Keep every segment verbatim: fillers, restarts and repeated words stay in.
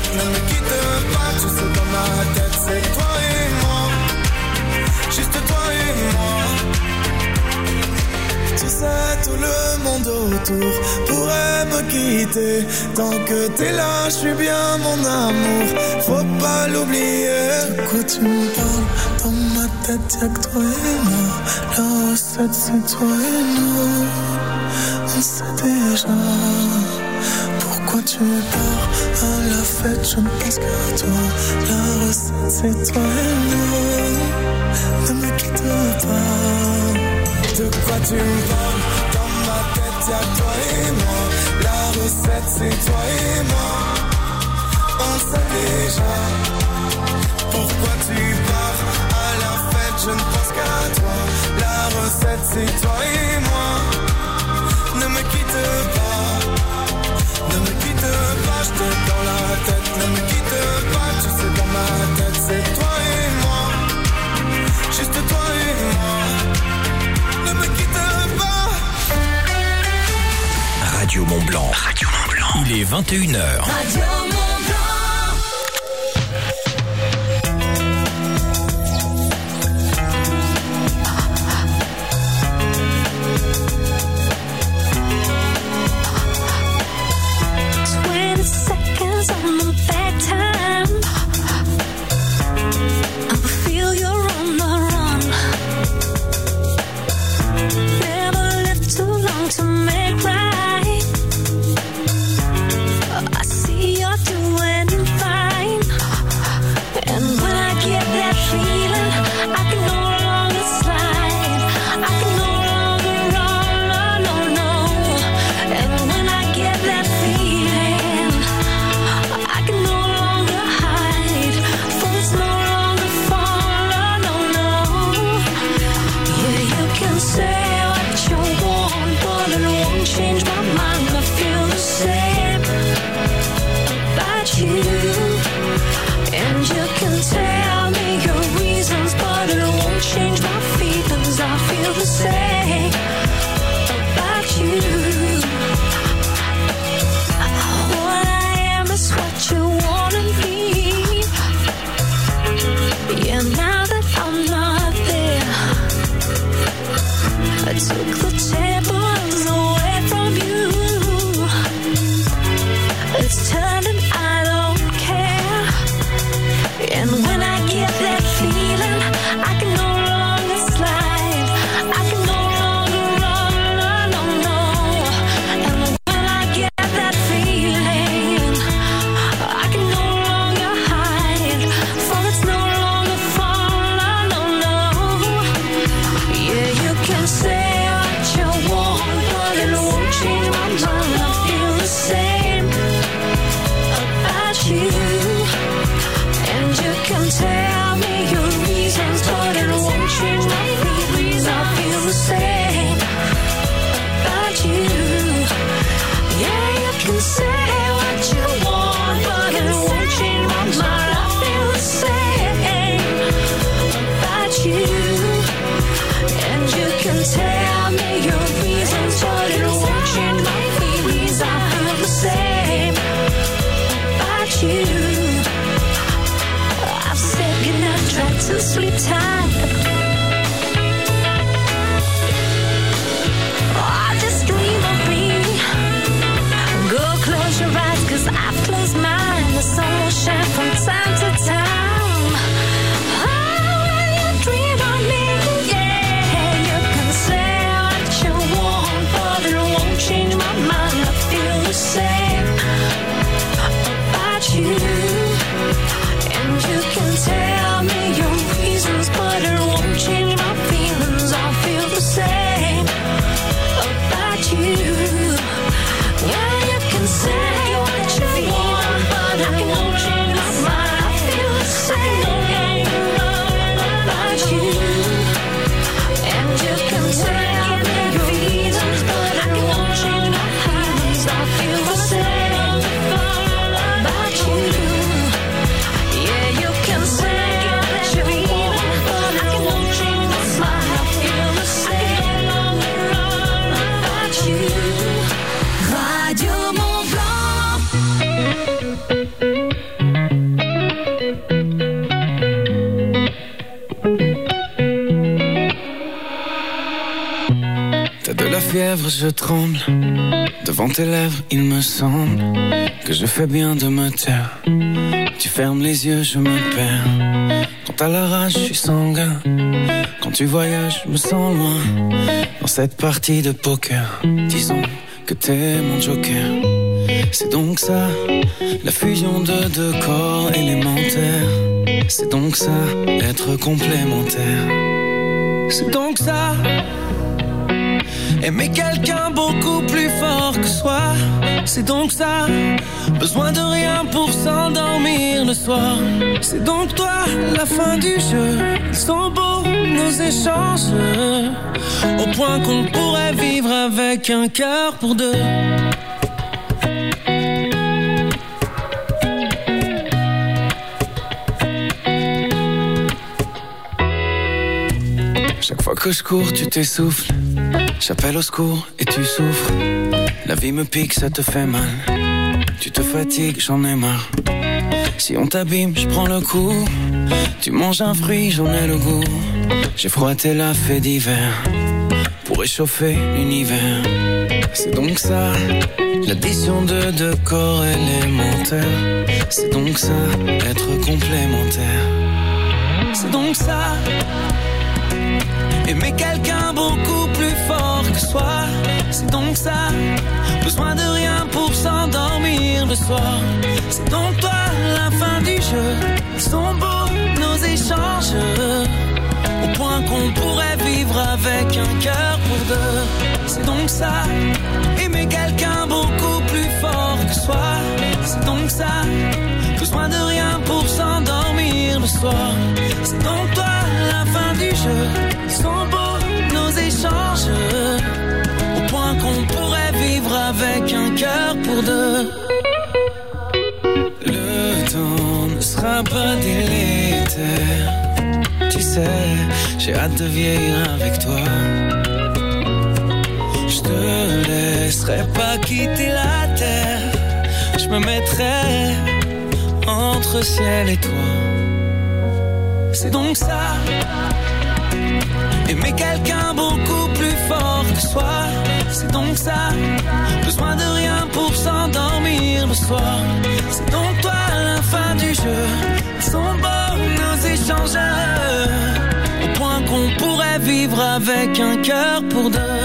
tête, ne me quitte pas. Tu sais dans ma tête c'est toi et moi, juste toi et moi. Tu sais tout le monde autour pourrait me quitter. Tant que t'es là, je suis bien mon amour, faut pas l'oublier. De quoi tu me parles? Dans ma tête y'a que toi et moi. La recette c'est toi et nous, on sait déjà. Pourquoi tu pars à la fête, je ne pense qu'à toi. La recette c'est toi et nous, ne me quitte pas. De quoi tu me parles? Dans ma tête y'a toi et moi. La recette c'est toi et moi, on sait déjà. Pourquoi tu pars à la fête, je ne pense qu'à toi. La recette c'est toi et moi, ne me quitte pas. Ne me quitte pas, je te dans la tête. Ne me quitte pas, tu sais dans ma tête c'est toi et moi, juste toi et moi. Ne me quitte pas. Radio Mont Blanc. Radio Mont Blanc. Il est vingt et une heures. Radio Mont to make right. I see you're doing fine, and when I get that feeling, I can no longer slide, I can no longer run, no, no, no. And when I get that feeling, I can no longer hide, for it's no longer fun, no, no, no. Yeah, you can say change my mind, I feel the same about you. And you can tell me your reasons, but it won't change my feelings. I feel the same about you. What I am is what you wanna be. Yeah, now that I'm not there, I took the tables away from you. It's turned and I don't care. And when I get that feeling, I can no longer slide, I can no longer run, no, no, no. And when I get that feeling, I can no longer hide, for it's no longer fun, no, no, no. Yeah, you can say what you want, but it won't change my mind. I feel the same about you. And you can tell me your reasons, but it won't change my feelings. I feel the same about you. Yeah, you can say what you want, but it won't change my mind. I feel the same about you. And you can tell me your reasons, but it won't change my feelings. I feel the same about you. I've said goodnight, tried to sleep tight. Oh, just dream of me. Go close your eyes, cause I've closed mine. The sun will shine from time to time. Oh, when you dream of me, yeah, you can say what you want, but it won't change my mind. I feel the same about you. And you can tell me your reasons, but it won't change my feelings. I feel the same about you. Yeah, you can say what you want, but it won't change my je tremble. Devant tes lèvres, il me semble que je fais bien de me taire. Tu fermes les yeux, je me perds. Quand t'as la rage, je suis sanguin. Quand tu voyages, je me sens loin. Dans cette partie de poker, disons que t'es mon joker. C'est donc ça, la fusion de deux corps élémentaires. C'est donc ça, être complémentaire. C'est donc ça, aimer quelqu'un beaucoup plus fort que soi. C'est donc ça, besoin de rien pour s'endormir le soir. C'est donc toi, la fin du jeu. Ils sont beaux nos échanges, au point qu'on pourrait vivre avec un cœur pour deux. Chaque fois que je cours, tu t'essouffles. J'appelle au secours et tu souffres. La vie me pique, ça te fait mal. Tu te fatigues, j'en ai marre. Si on t'abîme, je prends le coup. Tu manges un fruit, j'en ai le goût. J'ai froissé la fée d'hiver pour réchauffer l'univers. C'est donc ça, l'addition de deux corps élémentaires. C'est donc ça, être complémentaire. C'est donc ça, aimer quelqu'un beaucoup plus fort que soi. C'est donc ça, besoin de rien pour s'endormir le soir. C'est donc toi, la fin du jeu. Ils sont beaux nos échanges, au point qu'on pourrait vivre avec un cœur pour deux. C'est donc ça, aimer quelqu'un beaucoup plus fort que soi. C'est donc ça, besoin de rien pour s'endormir le soir. C'est donc toi, la fin du jeu. Ils sont beaux nos échanges, au point qu'on pourrait vivre avec un cœur pour deux. Le temps ne sera pas délétère. Tu sais, j'ai hâte de vieillir avec toi. Je te laisserai pas quitter la terre. Je me mettrai entre ciel et toi. C'est donc ça, aimer quelqu'un beaucoup plus fort que soi. C'est donc ça, besoin de rien pour s'endormir le soir. C'est donc toi, la fin du jeu. Ils sont beaux nos échanges, au point qu'on pourrait vivre avec un cœur pour deux.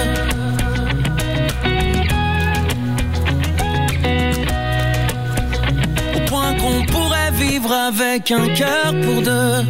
Au point qu'on pourrait vivre avec un cœur pour deux.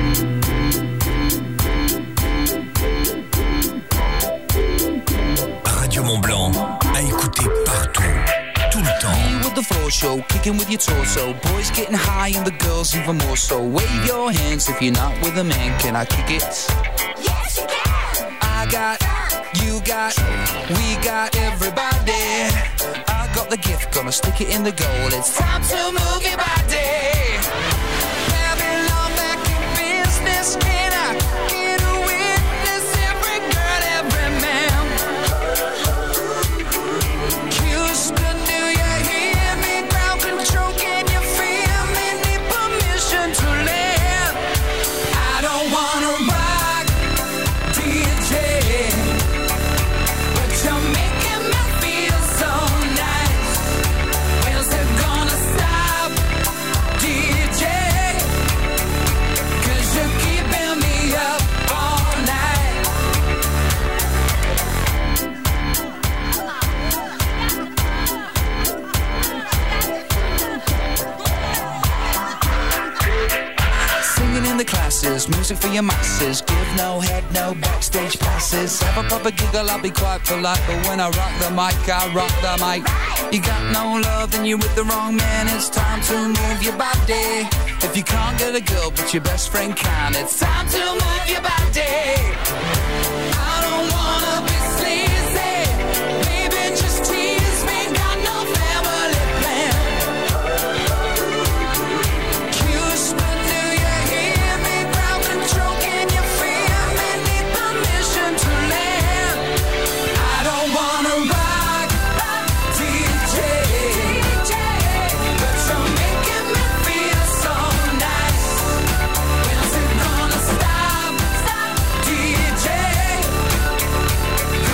Mont-Blanc, à écouter partout, tout le temps. With the floor show, kicking with your torso. Boys getting high and the girls even more so. Wave your hands if you're not with a man. Can I kick it? Yes, you can. I got, you got, we got everybody. I got the gift, gonna stick it in the goal. It's time to move your body. Babylon back in business. Can I get a witness? Every girl, every man. Houston, do you hear me? Ground control, can you feel me? Need permission to land. I don't wanna rock, D J, but you're making me feel so nice. Where's it gonna stop, D J? 'Cause you're keeping me up all night. Singing in the classes, music for your masses. Give no head, no backstage passes. Have a proper giggle, I'll be quite polite. But when I rock the mic, I rock the mic. You got no love, then you're with the wrong man. It's time to move your body. If you can't get a girl, but your best friend can, it's time to move your body. I don't wanna be sleazy, baby, just tease me. Got no family plan. Houston, do you hear me? Ground control, can you feel me? Need permission to land. I don't wanna rock, D J, but you're making me feel so nice. When's it gonna stop, D J?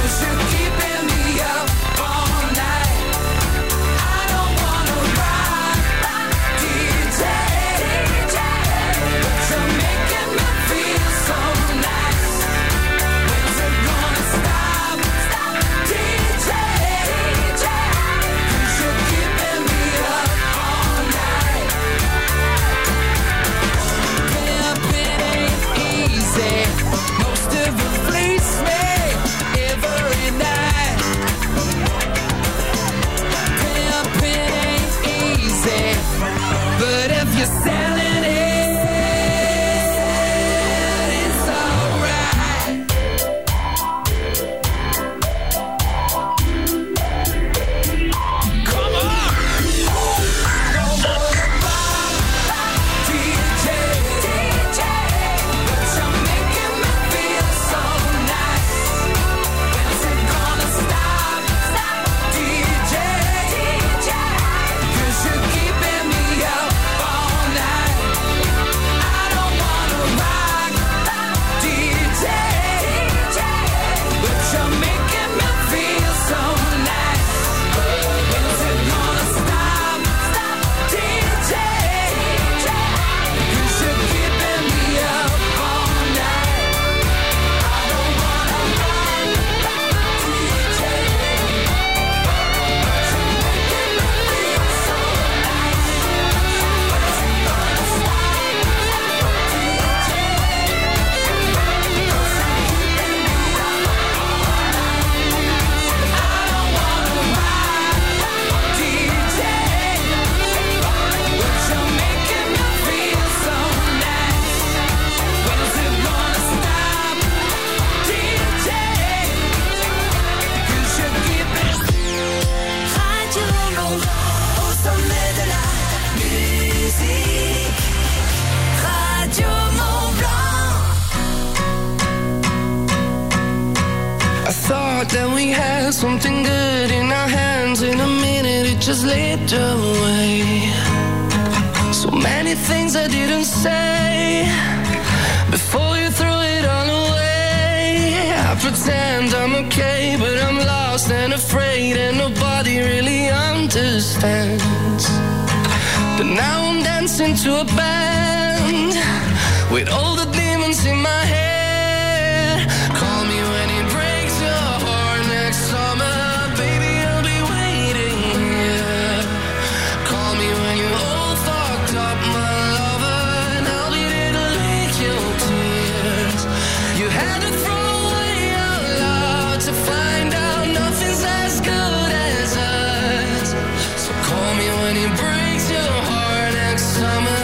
something good in our hands. In a minute it just slipped away. So many things I didn't say before you threw it all away. I pretend I'm okay, but I'm lost and afraid, and nobody really understands. But now I'm dancing to a band with all the demons in my head. Call me when it breaks your heart next summer, baby, I'll be waiting here. Call me when you're all fucked up, my lover, and I'll be there to lick your tears. You had to throw away your love to find out nothing's as good as us. So call me when it breaks your heart next summer.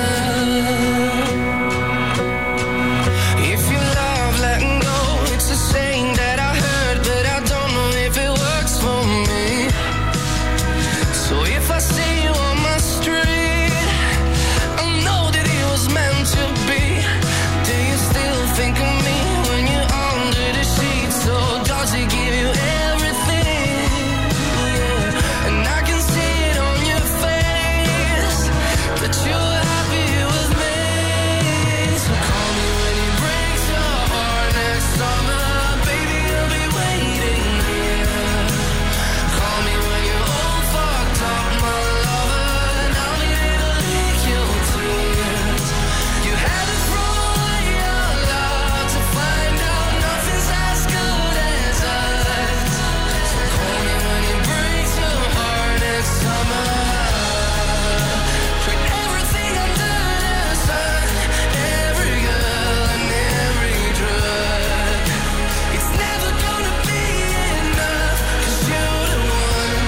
If you love letting go, it's a saying that I heard, but I don't know if it works for me. So if I see you on my street, I know that it was meant to be. Do you still think of me when you're under the sheets? So does it give you everything? Yeah. And I can see it on your face that you're happy with me. So call me when it breaks your heart next summer, baby, I'll be waiting here. Call me when you're all fucked up, my lover, and I'll be there to lick your tears. You had to throw away your love to find out nothing's as good as us. So call me when it breaks your heart next summer. Tried everything under the sun, every girl and every drug. It's never gonna be enough, 'cause you're the one.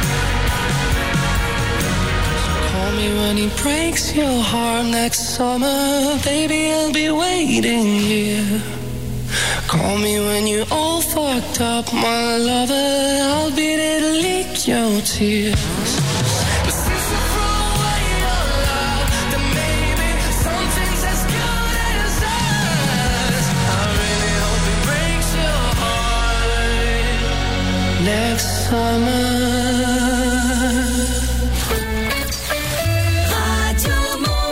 Call me when he breaks your heart next summer, baby, I'll be waiting here. Call me when you're all fucked up, my lover, I'll be there to lick your tears. But since you threw away your love, then maybe something's as good as us. I really hope it breaks your heart next summer. Radio Mont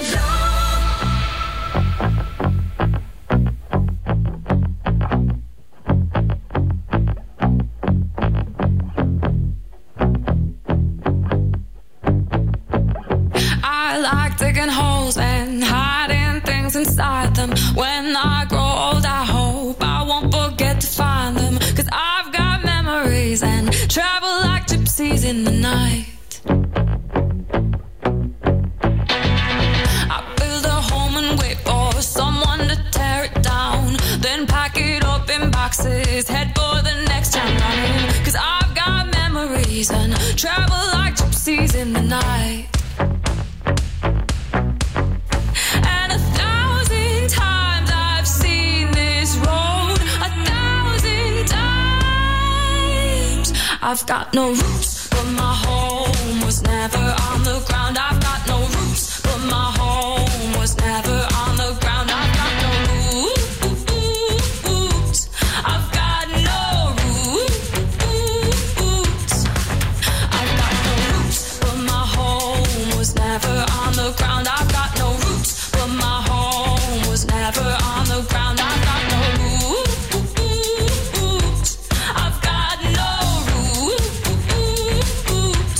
I like digging holes and hiding things inside them. When I grow old, I hope I won't forget to find them. 'Cause I've got memories and travel like gypsies in the night. I build a home and wait for someone to tear it down, then pack it up in boxes, head for the next town running. 'Cause I've got memories and travel like gypsies in the night. And a thousand times I've seen this road, a thousand times. I've got no roots, but my home was never on the ground. I've got no roots, but my home was never on the ground. I've got no roots. I've got no roots. I've got no roots, but my home was never on the ground. I've got no roots, but my home was never on the ground. I've got no roots. I've got no roots.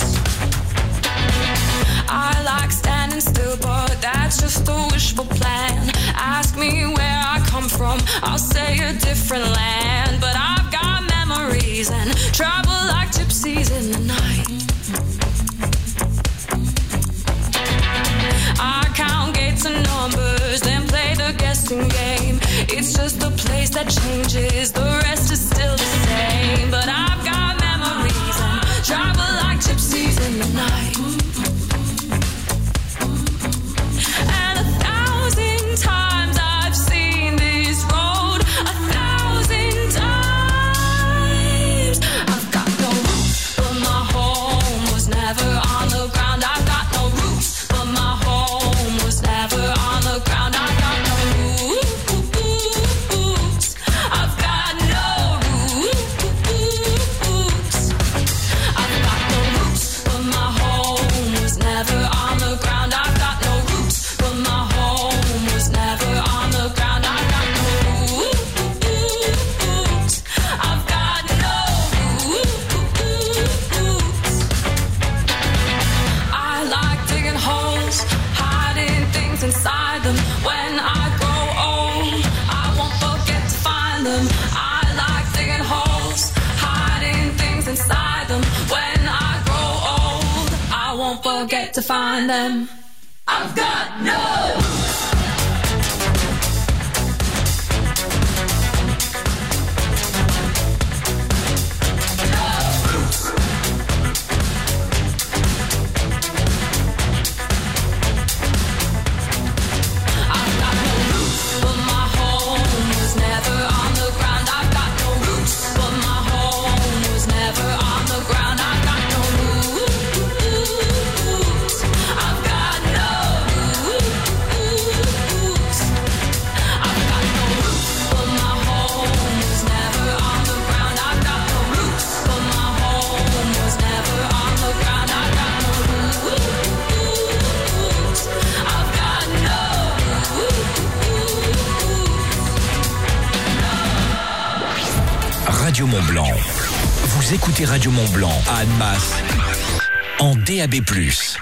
I like standing still, but that's just a wishful plan. Ask me where I come from, I'll say a different land. But I've got memories and travel like gypsies in the night. I count gates and numbers, then play the guessing game. It's just a place that changes, the rest is still the same. But I've got memories and travel like gypsies in the night. And a thousand times I've seen this road, a thousand times. I've got no roots, but my home was never on the ground. I've got no roots, but my home was never on the ground. I've got no roots. I've got no inside them. When I grow old, I won't forget to find them. I like digging holes, hiding things inside them. When I grow old, I won't forget to find them. I've got no Radio Mont-Blanc. Vous écoutez Radio Mont-Blanc à Annemasse en D A B plus.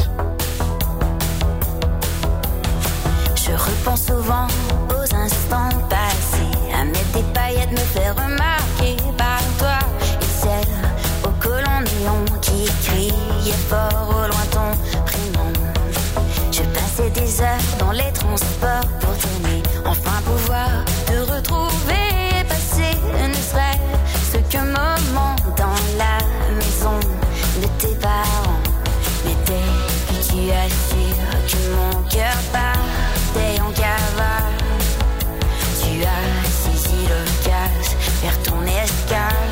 Je repense souvent aux instants passés, à mettre des paillettes, me faire remarquer par toi. Et celle au colon néon qui criait fort au loin ton prénom. Je passais des heures dans les transports pour t'aimer, enfin pouvoir te retrouver. Ne serait-ce qu'un moment dans la maison de tes parents. Mais dès que tu assures que mon cœur partait en cavale, tu as saisi l'occasion vers ton escale.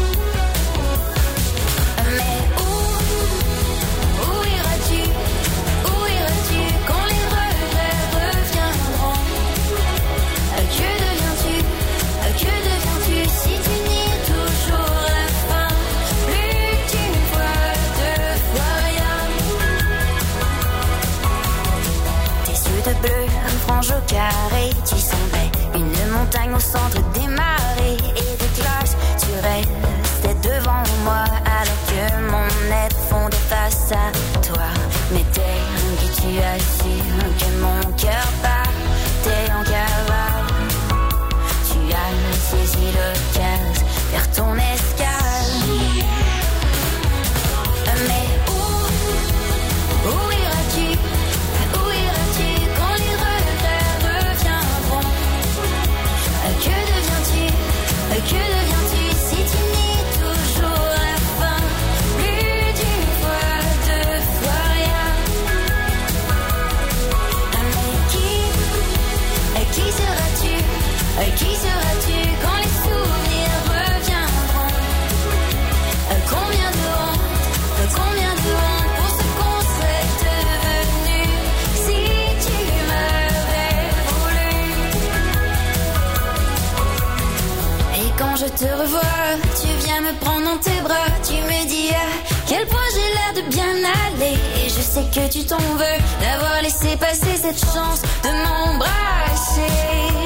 Mais où, où iras-tu, où iras-tu quand les regrets reviendront? Que deviens-tu, que deviens-tu si tu nies toujours la fin? Plus qu'une fois, deux fois rien. Tes yeux de bleu, frange au carré, tu semblais une montagne au centre des marées et des glaces. Tu restais devant moi alors que mon être fondait face à toi. Mais dès que tu as su que mon cœur battait en cavale, tu as saisi l'occasion vers ton escale. Mais où, où iras-tu, où iras-tu quand les regrets reviendront? Que deviens-tu, que deviens-tu si tu nies toujours la fin? Plus d'une fois, deux fois rien. Mais qui, qui seras-tu, qui seras-tu quand les souvenirs reviendront? Combien de honte, combien de honte pour ce qu'on serait devenu si tu m'avais voulu. Et quand je te revois, tu viens me prendre dans tes bras, tu me dis à quel point j'ai l'air de bien aller. Et je sais que tu t'en veux d'avoir laissé passer cette chance de m'embrasser.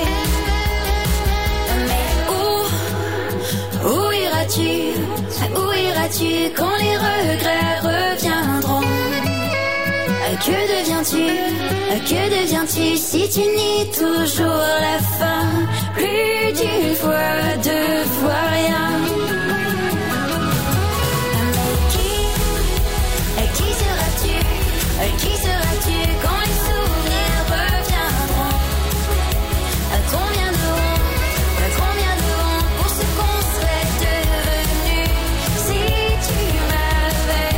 Où iras-tu, où iras-tu quand les regrets reviendront? Que deviens-tu, que deviens-tu si tu nies toujours la fin? Plus d'une fois, deux fois rien. Mais qui, qui seras-tu, qui seras-tu quand les souvenirs reviendront? Combien de honte, combien de honte pour ce qu'on serait devenu si tu m'avais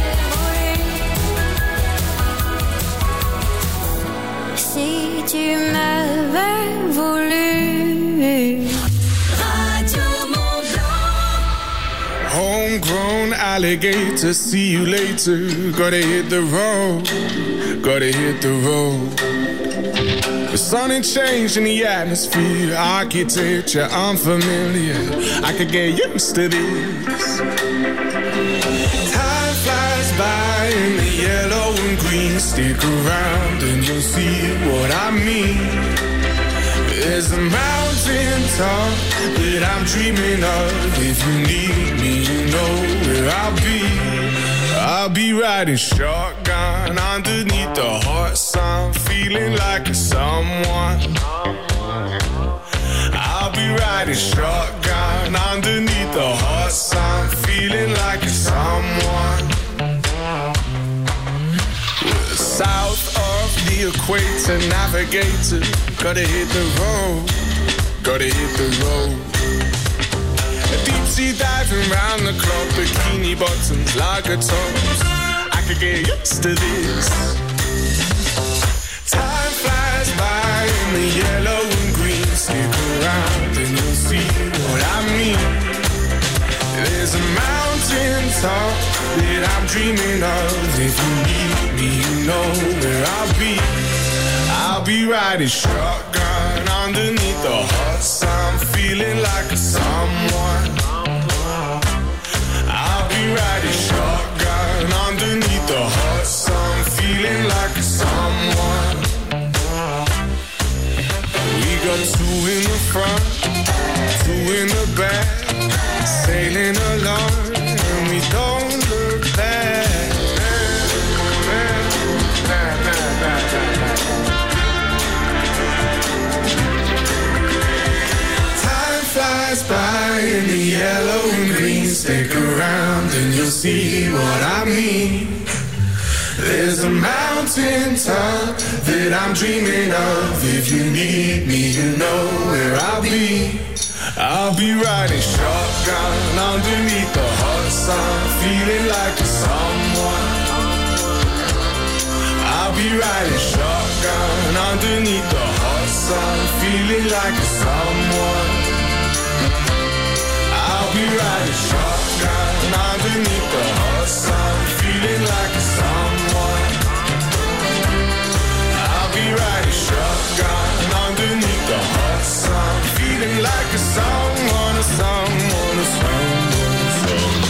voulu. Si tu m'avais voulu. Radio Mont-Blanc. Homegrown alligator, see you later. Gotta hit the road, gotta hit the road. The sun ain't changed in the atmosphere, architecture unfamiliar. I could get used to this. Time flies by in the yellow and green. Stick around and you'll see what I mean. There's a mountain top that I'm dreaming of. If you need me, you know where I'll be. I'll be riding shotgun underneath the hot sun, feeling like a someone. I'll be riding shotgun underneath the hot sun, feeling like a someone. We're south of the equator, navigator, gotta hit the road, gotta hit the road. Deep sea diving round the clock, bikini bottoms, lager tops. I could get used to this. Time flies by in the yellow and green. Stick around and you'll see what I mean. There's a mountain top that I'm dreaming of. If you need me, you know where I'll be. I'll be riding shotgun underneath the hot sun, feeling like a someone. I'll be riding shotgun underneath the hot sun, feeling like a someone. We got two in the front, two in the back, sailing along, and we don't look back. Flies by in the yellow and green. Stick around and you'll see what I mean. There's a mountain top that I'm dreaming of. If you need me, you know where I'll be. I'll be riding shotgun underneath the hot sun, feeling like a someone. I'll be riding shotgun underneath the hot sun, feeling like a someone. I'll be riding shotgun underneath the hot sun, feeling like a someone. I'll be riding shotgun underneath the hot sun, feeling like a someone, a someone, a someone, a someone.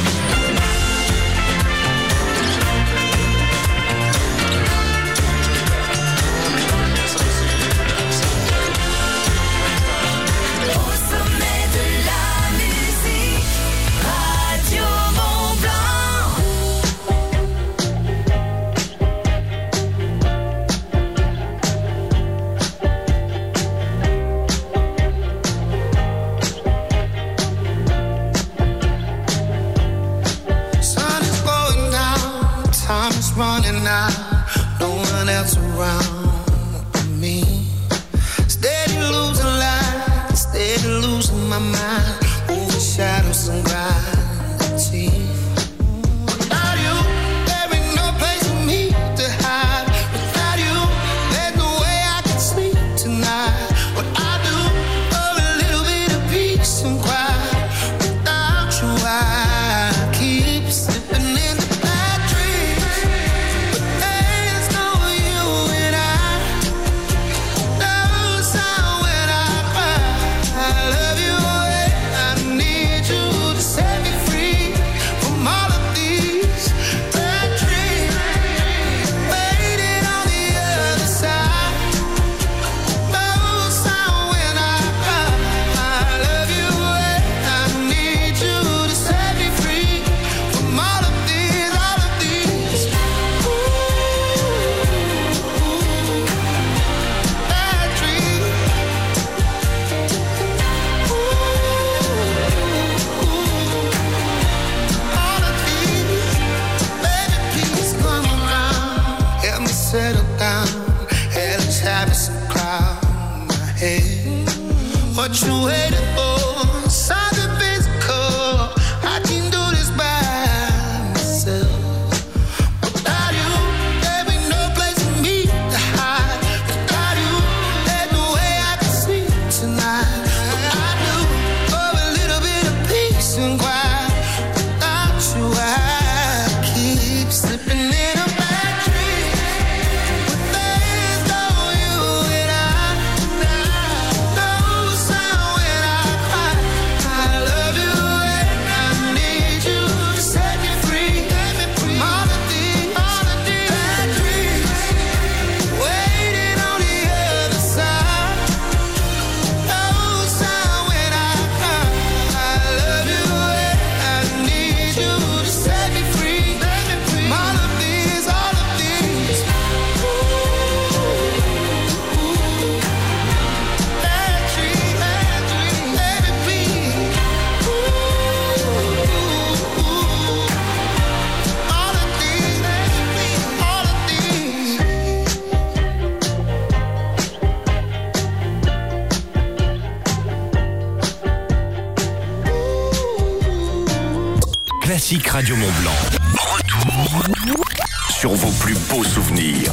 Running out, no one else around me. Steady losing light, steady losing my mind. Overshadow some gravity. Without you, there ain't no place for me to hide. Without you, there's no way I can sleep tonight. What I do for a little bit of peace and quiet. Without you, I keep slipping in the bad dreams. There's no you and I. No sound when I cry. I love you, I need you to set me free from all of these bad dreams. Waiting on the other side. No sound when I cry. I love you, I need you to set me free from all of these, all of these. Ooh, bad dreams. Ooh, all of these. Baby, please come around. Help me settle down. Hey, let's have some crowd my head. What you waiting for? Something physical. I can do this by myself. Without you, there ain't no place for me to hide. Without you, there's no way I can sleep tonight. What I do for a little bit of peace and quiet. Without you, I keep slipping in a bad dream. There's no you and I. No sound when I Classique Radio Mont-Blanc. Retour sur vos plus beaux souvenirs.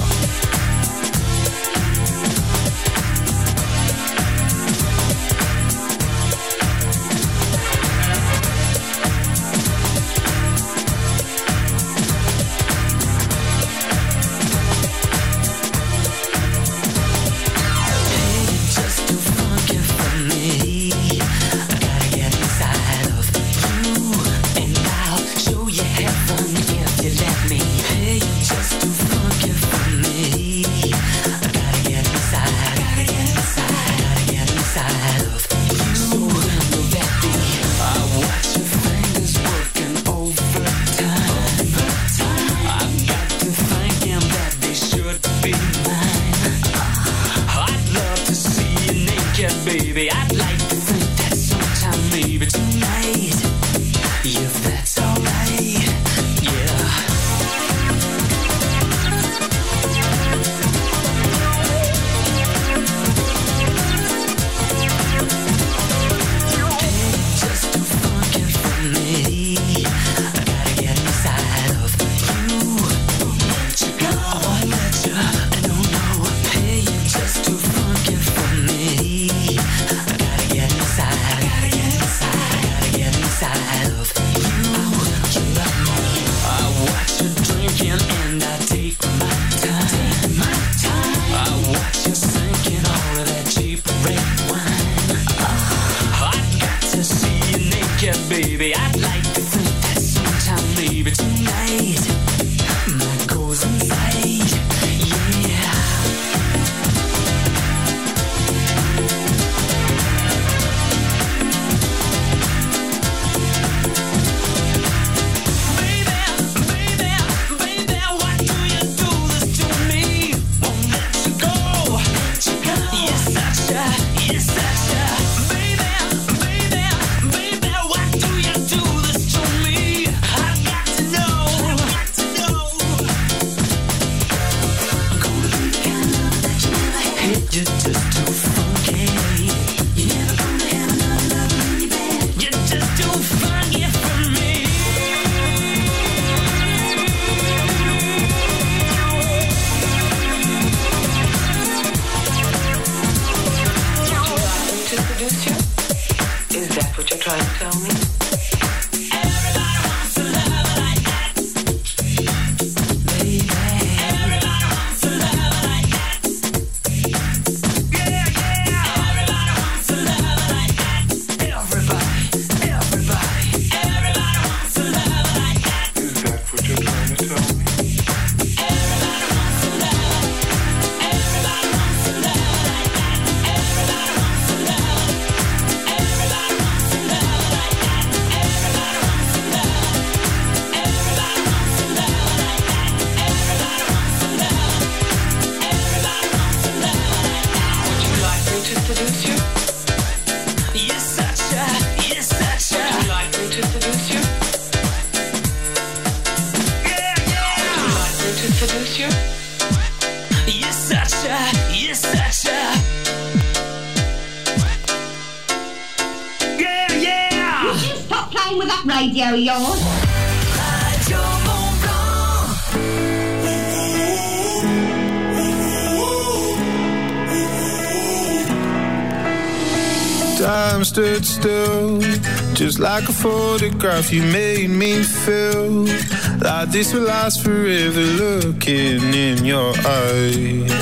Time stood still, just like a photograph. You made me feel like this will last forever. Looking in your eyes,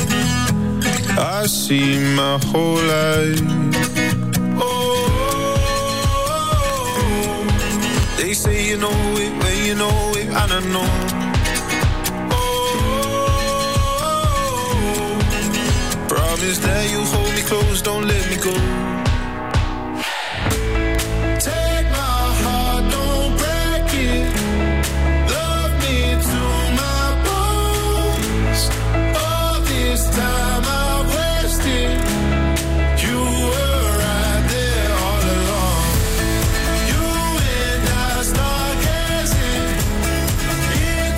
I see my whole life. Oh, they say you know it when you know it, and I know. Oh, promise that you'll hold me close, don't let me go.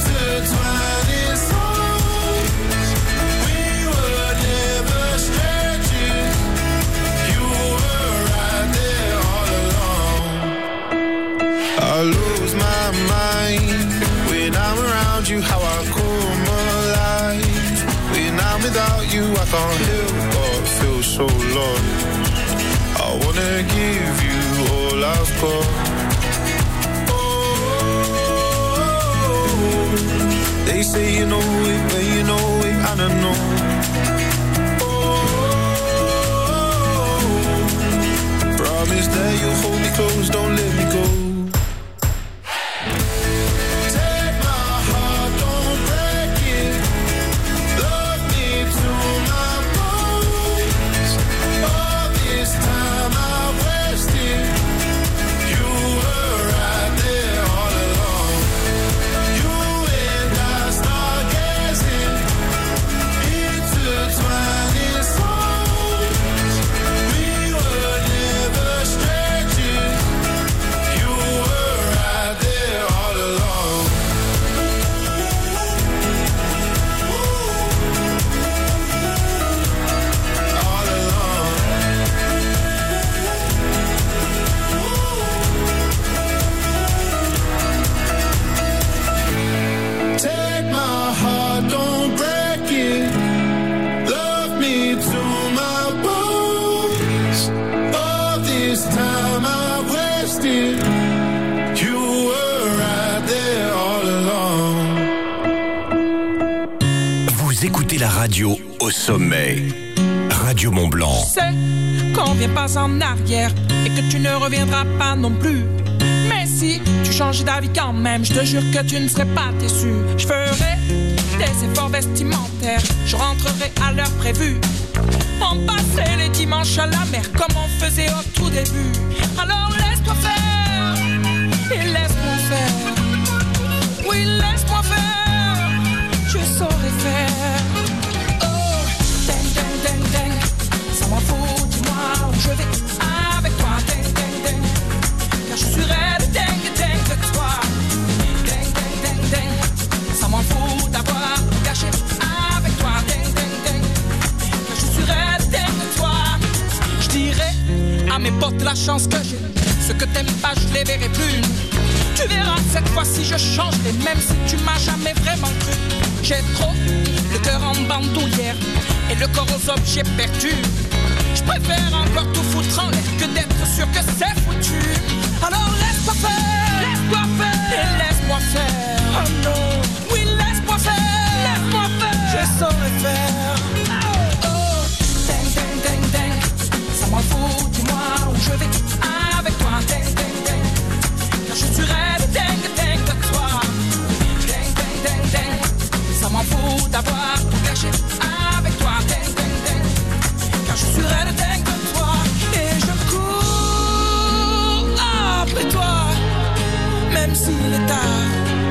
Straight you, I can't help but feel so lost. I wanna give you all I've got. Oh, they say you know it, but you know it, I don't know. Oh, promise that you'll hold me close, don't let me go. La radio au sommet. Radio Mont Blanc. Je sais qu'on vient pas en arrière et que tu ne reviendras pas non plus. Mais si tu changes d'avis quand même, je te jure que tu ne serais pas déçu. Je ferai des efforts vestimentaires, je rentrerai à l'heure prévue. On passait les dimanches à la mer comme on faisait au tout début. Alors laisse-toi faire et laisse-moi faire. Oui, laisse-moi faire, je saurai faire. Ça m'en fout, dis-moi où je vais avec toi, ding, ding, ding. Car je suis raide, ding, ding de toi. Ding, ding, ding, ding. Ça m'en fout d'avoir caché avec toi, ding, ding, ding. Car je suis raide, ding de toi. Je dirais à mes potes la chance que j'ai. Ceux que t'aimes pas, je les verrai plus. Tu verras cette fois-ci je change, et même si tu m'as jamais vraiment cru. J'ai trop le cœur en bandoulière et le corps aux objets perdus. Je préfère encore tout foutre en l'air que d'être sûr que c'est foutu. Alors laisse-moi faire, laisse-moi faire, et laisse-moi faire. Oh non, oui laisse-moi faire, laisse-moi faire, je saurais faire. Oh, oh, ding, ding, ding, ding. Ça m'en fout, dis-moi où je vais avec toi, ding, ding, ding. Car je suis raide, ding, ding de toi. Ding, ding, ding, ding. Ça m'en fout d'avoir tout caché avec toi, ding, ding, ding. Car je suis raide, ding de toi. Et je cours après toi, même s'il est tard.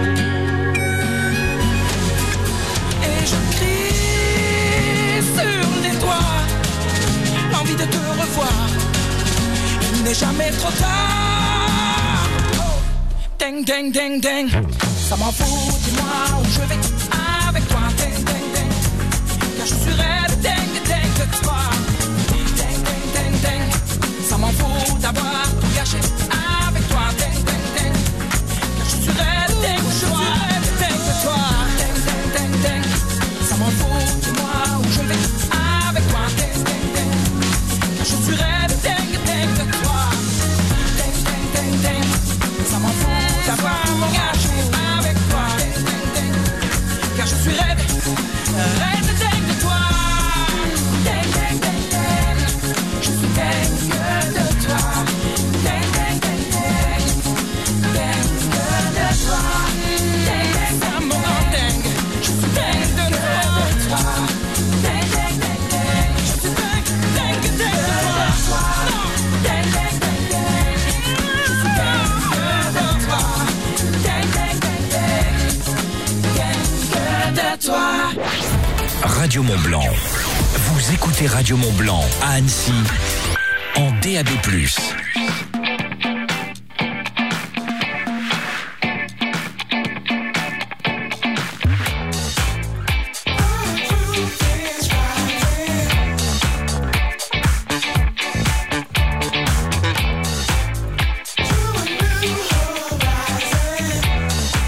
Et je crie sur les doigts l'envie de te revoir. Il n'est jamais trop tard. Oh. Ding, ding, ding, ding. Ça m'en fout, dis-moi où je vais avec toi, ding, ding, ding. Car je suis raide, ding, ding de toi. Ding, ding, ding, ding. Ça m'en fout d'avoir tout gâché avec toi, ding, ding, ding. Car je suis raide, ding, je suis raide, ding de toi. Ding, ding, ding, ding. Ça m'en fout, dis-moi où je vais avec toi, ding, ding, ding. Car je suis raide, ding, ding de toi. Ding, ding, ding, ding. Ça m'en fout d'avoir mon gâché avec toi, ding, ding, ding. Car je suis raide, raide, ding de toi. Ding, ding, ding, ding. Je suis dingue de toi. Ding, ding, ding, ding. Dingue de toi. Ding, ding, ça me rend dingue. Je suis dingue de toi. Ding, ding, ding, ding. Je suis dingue, dingue, dingue de toi. Ding, ding, ding, ding. Je suis dingue de toi. Ding, ding, ding, ding. Dingue de toi. Radio Mont Blanc. Vous écoutez Radio Mont Blanc à Annecy en D A B plus.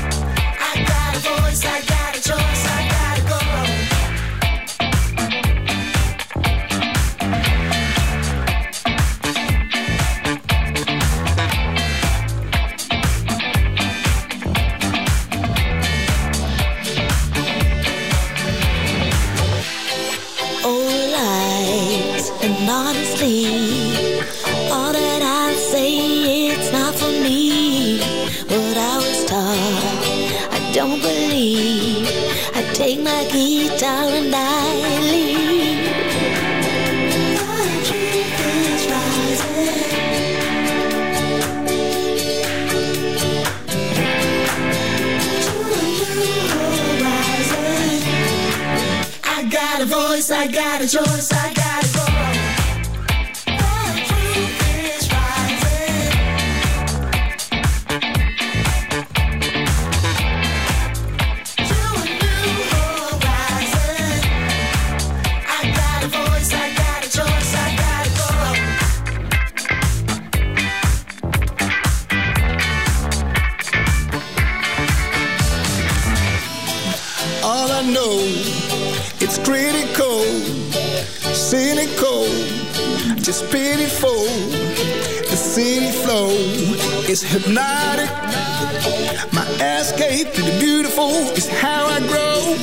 I got a voice, I got a choice, I gotta go. honestly, all that I say, it's not for me. What I was taught, I don't believe. I take my guitar and I leave. The truth is rising. I got a voice, I got a choice, I got a voice. The truth is rising. To a new horizon. I got a voice, I got a choice, I got a voice. All I know, it's critical, cynical, just pitiful. The city flow is hypnotic. My escape to the beautiful is how I grow.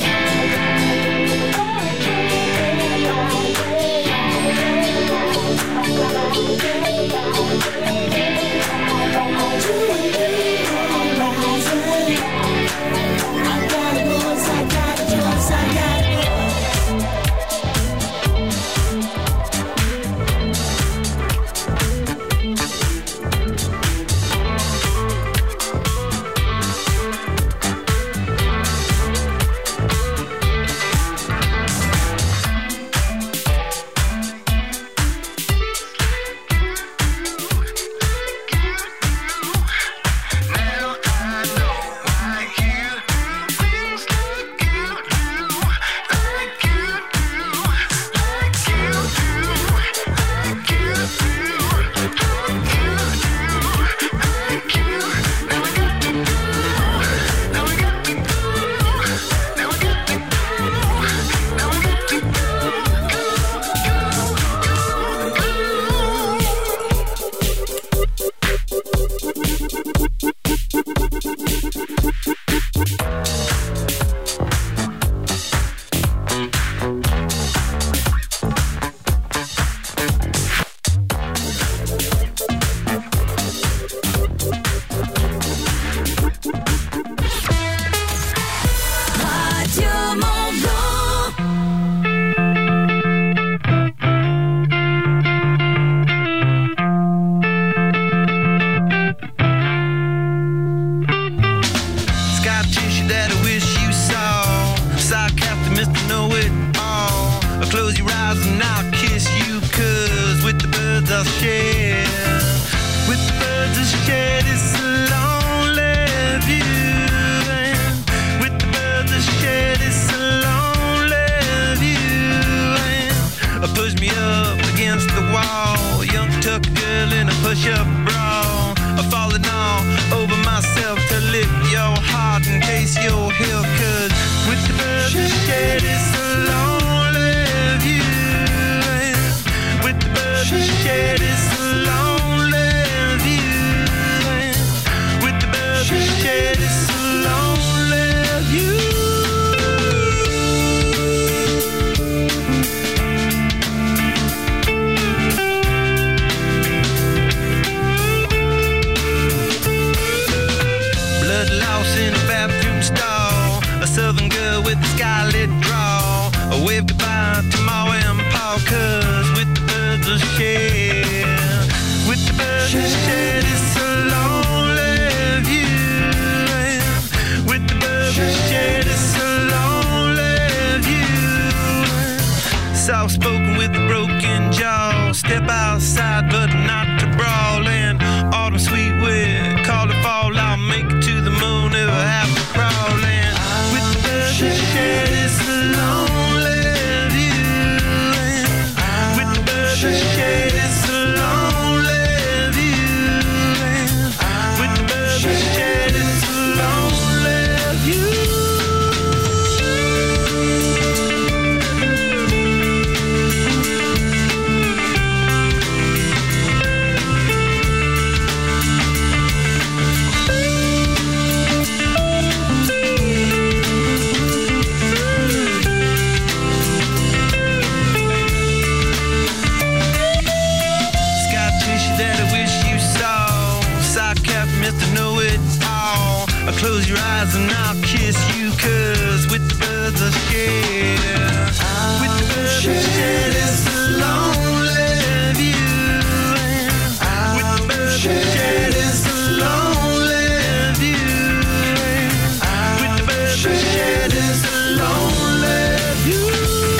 close your eyes and I'll kiss you, cause with the birds are scared. With the birds are scared, it's a lonely view. With the birds are scared, it's a lonely view. With the birds are scared, it's a lonely view.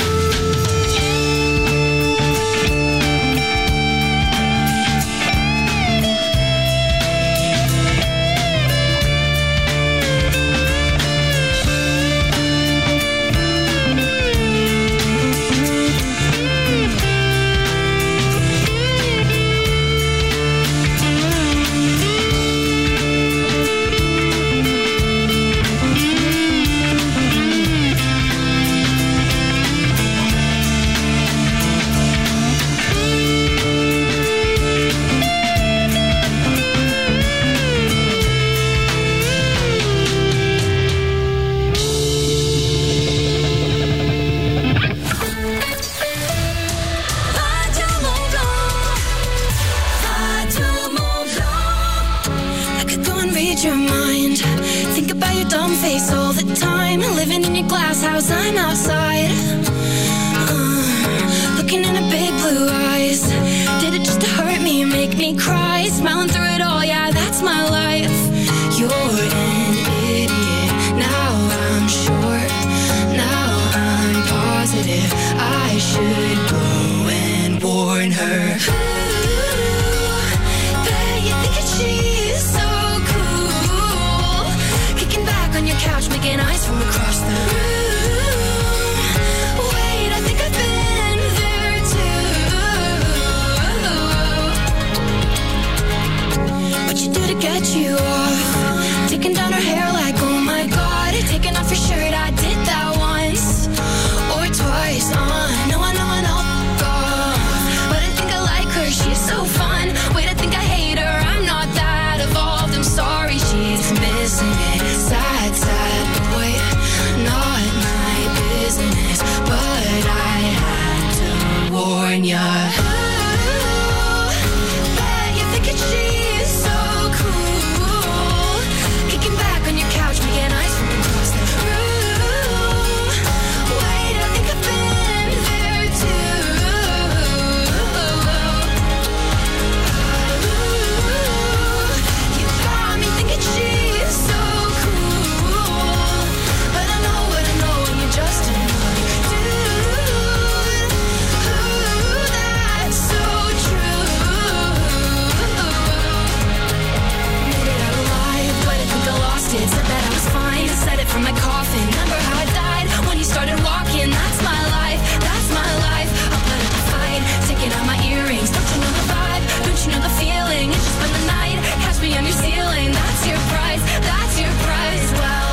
I'm outside, uh, looking in her big blue eyes. Did it just to hurt me and make me cry? Smiling through it all, yeah, that's my life. You're an idiot, now I'm sure. Now I'm positive I should go and warn her. Ooh, bet you think that she's so cool. Kicking back on your couch, making eyes from across the room. Get you off, taking down her hair like, oh my god, taking off your shirt, I did that once or twice. Uh, no, I know, I know, oh, but I think I like her, she's so fun. Wait, I think I hate her, I'm not that evolved. I'm sorry, she's missing it. Sad, sad boy, not my business, but I had to warn ya. Ooh, bet you think it's she. From my coffin, remember how I died when you started walking? That's my life, that's my life. I'll put up a fight, taking out my earrings. Don't you know the vibe? Don't you know the feeling? It's just spend the night, catch me on your ceiling. That's your price, that's your price. Well,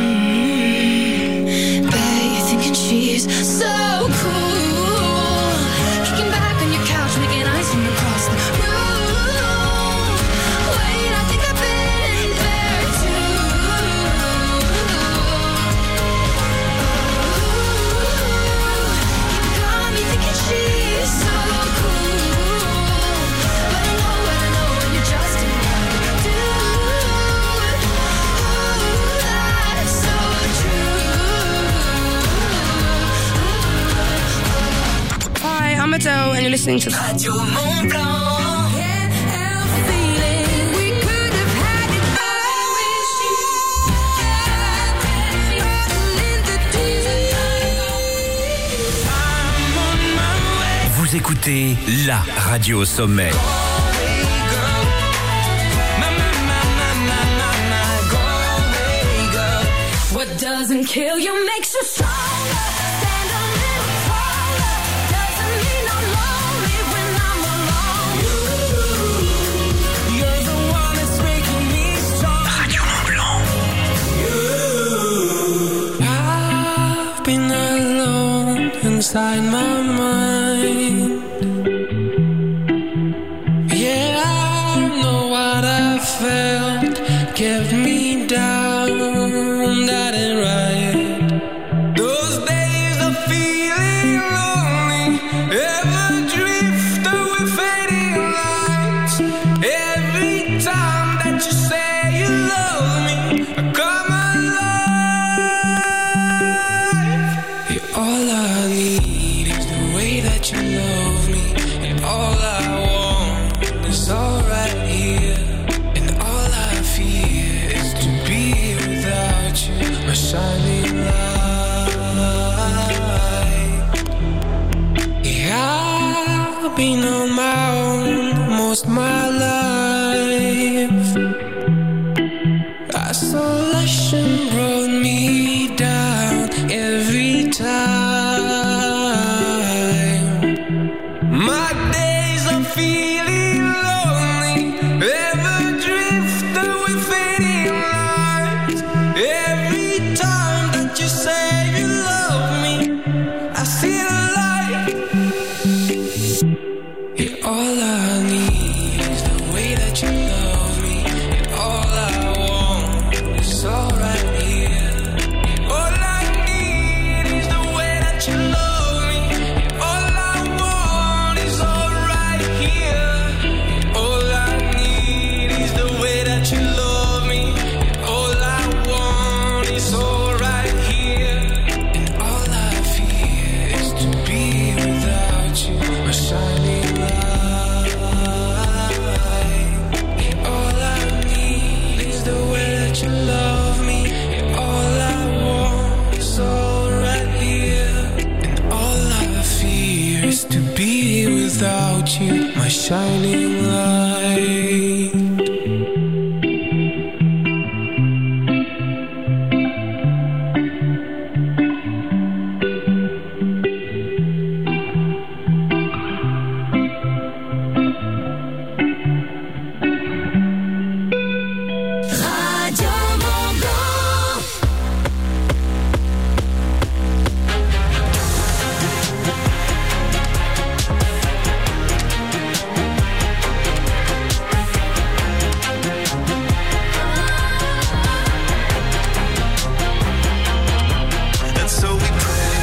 mm, bet you're thinking she's so cool. Kicking back on your couch, making eyes from across the room. Wait, I think I've been there too. She's so cool, but I know what I know when you're just another dude. Oh, that's so true. Hi, I'm Adele, and you're listening to Radio Mont Blanc. Can't help feeling we could have had it all. I wish you had been rotten in the deep. I'm on my way. Vous écoutez la radio au sommet. What doesn't kill you makes you stronger. Stand a little taller. Doesn't mean I'm lonely when I'm alone. You, you're the one that's making me strong. Radio Mont Blanc. I've been alone inside my mind. Yeah, I know what I felt kept me down. That ain't right. Those days of feeling lonely, ever drift away fading lights. Every time that you say you love me, I you love me, and all I want is all right here, and all I fear is to be without you, my shining light. Yeah, I've been on my own most my life. Isolation brought me down every time. My days are feeling lonely, ever drifting with fading lights. Every time that you say you love me, I see the light. Yeah, all I need is the way that you love me, and all I want is all right here. All I need is the way that you love me, and all I want is all right here. All I need is the way that you love me, and all I want is all right here. And all I fear is to be without you, my shining light. And all I need is the way that you love me, and all I want is all right here. And all I fear is to be without you, my shining light. Radio Mont Blanc. And so we pray.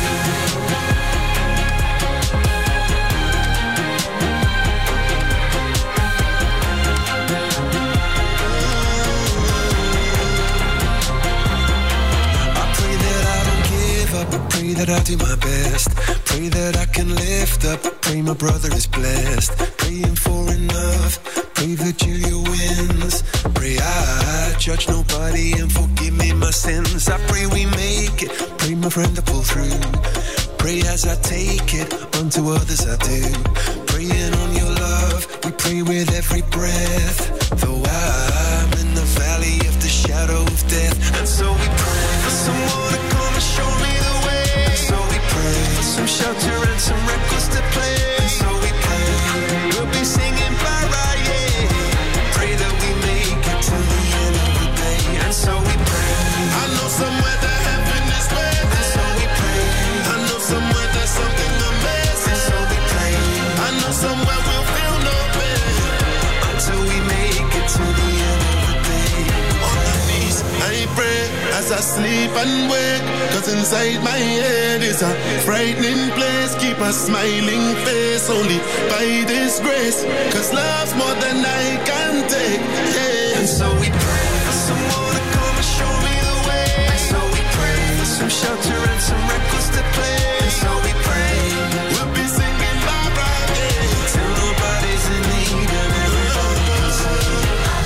I pray that I don't give up. I pray that I do my best. Pray that I can lift up. I pray my brother is blessed. Praying for enough. Pray that Julia wins. Pray I judge nobody and forgive me my sins. I pray we make it. Pray my friend to pull through. Pray as I take it, unto others I do. Praying on your love, we pray with every breath. Though I'm in the valley of the shadow of death. And so we pray for someone to come and show me the way. And so we pray for some shelter and some records to play. And so we pray we'll be singing para, yeah. Pray that we make it to the end of the day. And so we pray. I know somewhere that heaven is waiting. And so we pray. I know somewhere there's something amazing. And so we pray. I know somewhere we'll feel no pain until we make it to the end of the day. On my knees, I pray as I sleep and wake. Cause inside my head is a frightening place. Keep a smiling face only by this grace. Cause love's more than I can take. Yeah. And so we pray for someone to come and show me the way. And so we pray for some shelter and some records to play. And so we pray we'll be singing Barbara, yeah. Till nobody's in need and everybody's safe.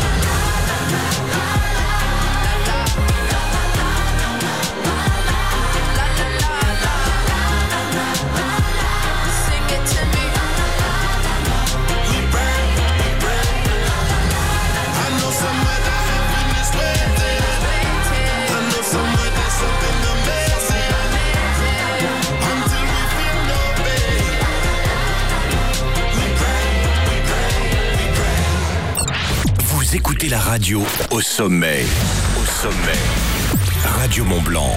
Sing it to me. We pray, we pray. I know somewhere that heaven is waiting. I know somewhere there's something amazing. Until we feel no pain. We pray, we pray, we pray. Vous écoutez la radio au sommet. Au sommet. Radio Mont Blanc.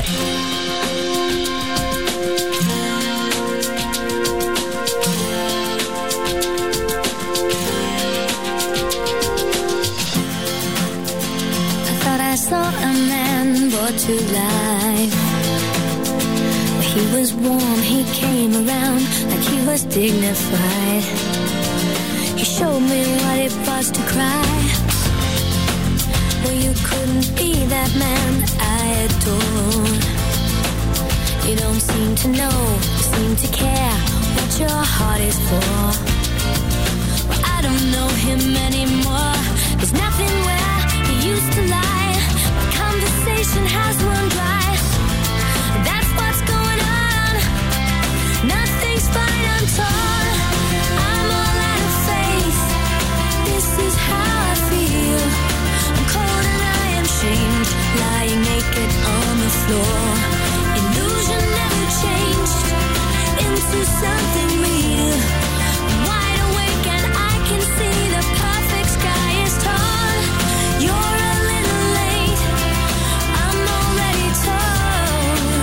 I thought I saw a man brought to life. He was warm, he came around like he was dignified. He showed me what it was to cry. Well, you couldn't be that man I adore. You don't seem to know, you seem to care what your heart was for. Well, I don't know him anymore. There's nothing where he used to lie. My conversation has run dry. That's what's going on. Nothing's fine, I'm torn. I'm all out of faith. This is how I feel. I'm cold and I am shamed, lying naked on the floor. Illusion never changed into something real. I'm wide awake and I can see the perfect sky is torn. You're a little late, I'm already torn.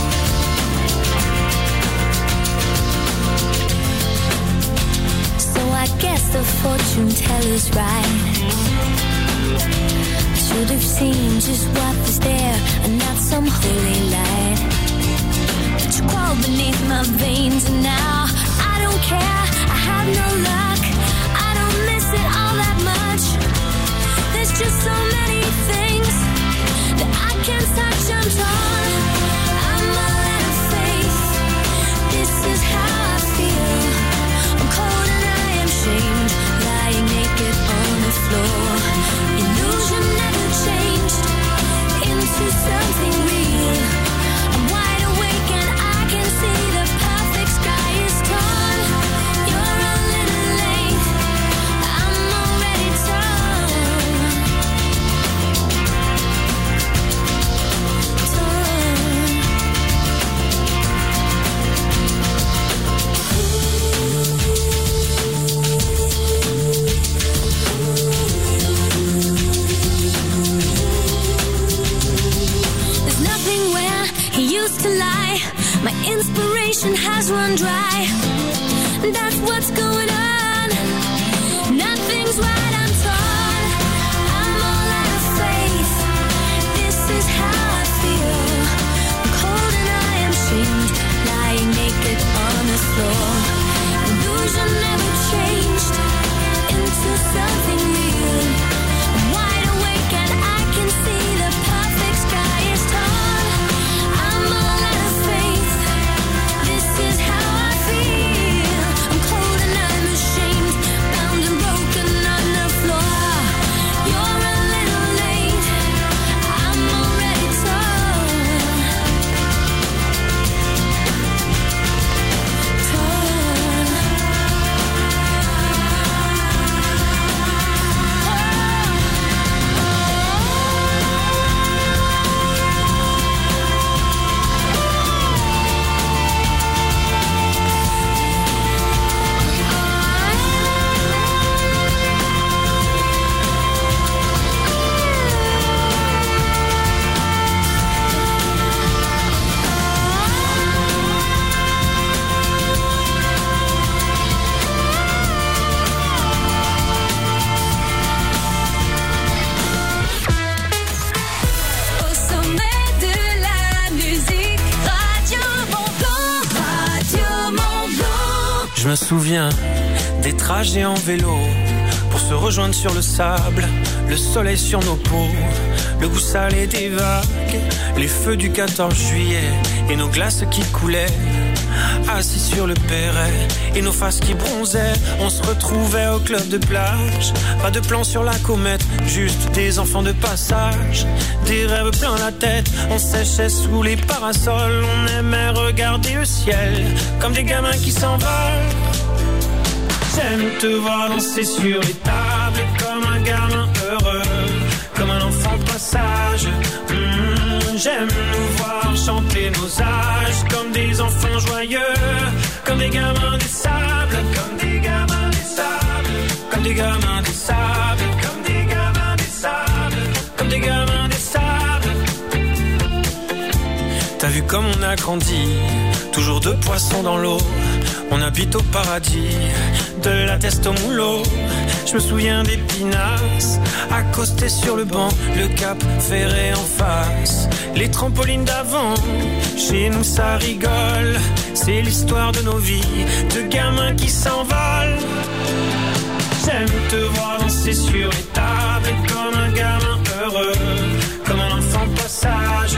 So I guess the fortune teller's right. Should have seen just what was there and not some holy light. But you crawl beneath my veins and now I don't care, I have no luck. I don't miss it all that much. There's just so many things that I can't touch, I'm torn. I'm all out of faith. This is how I feel. I'm cold and I am shamed, lying naked on the floor. Illusion never changed into something real. I'm wide awake and I can see the perfect sky is torn. You're a little late, I'm already torn. Torn. There's nothing where he used to lie. My inspiration has run dry. That's what's going on. Nothing's right, I'm torn. I'm all out of faith. This is how I feel. I'm cold and I am shamed, lying naked on the floor. Illusion never changed into something real. I'm wide awake and I can see the perfect sky is torn. I'm all out of faith. This is how I feel. I'm cold and I'm ashamed, bound and broken on the floor. You're a little late, I'm already torn. Torn. Au sommet de la musique, Radio Mont-Blanc, Radio Mont-Blanc. Je me souviens des trajets en vélo pour se rejoindre sur le sable, le soleil sur nos peaux, le goût salé des vagues, les feux du quatorze juillet et nos glaces qui coulaient, assis sur le perret et nos faces qui bronzaient. On se retrouvait au club de plage, pas de plan sur la comète, juste des enfants de passage, des rêves plein la tête. On séchait sous les parasols, on aimait regarder le ciel comme des gamins qui s'envolent. J'aime te voir danser sur les tables comme un gamin heureux, comme un enfant de passage. Mmh, j'aime nous voir chanter nos âges comme des enfants joyeux, comme des gamins des sables, comme des gamins des sables, comme des gamins des sables, comme des gamins des sables, comme des gamins des sables. T'as vu comme on a grandi, toujours deux poissons dans l'eau. On habite au paradis, de la teste au moulot. Je me souviens des pinasses, accostés sur le banc, le cap ferré en face, les trampolines d'avant. Chez nous ça rigole, c'est l'histoire de nos vies, de gamins qui s'envolent. J'aime te voir danser sur les tables comme un gamin heureux, comme un enfant de passage.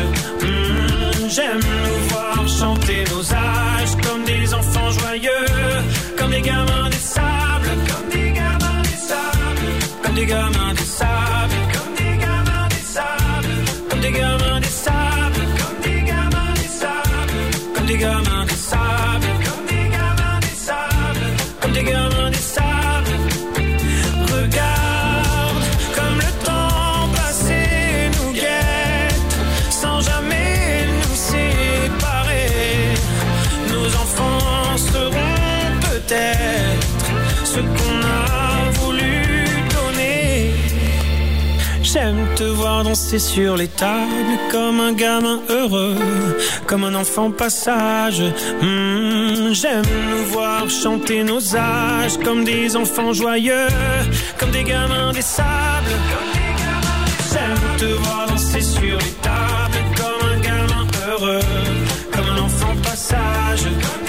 Mmh, j'aime nous voir chanter nos âges comme des enfants joyeux, comme comme des gamins des sables, comme des gamins des sables, comme des gamins des sables, comme des gamins des sables, comme des gamins des sables, comme des gamins des sables, comme des gamins des sables, comme des gamins des sables, comme des gamins des sables. Regarde comme le temps passé nous guette sans jamais nous séparer. Nos enfants seront peut-être ce qu'on a voulu donner. J'aime te voir danser sur les tables comme un gamin heureux, comme un enfant passage. Mmh, j'aime nous voir chanter nos âges comme des enfants joyeux, comme des gamins des sables. J'aime te voir danser sur les tables comme un gamin heureux, comme un enfant passage.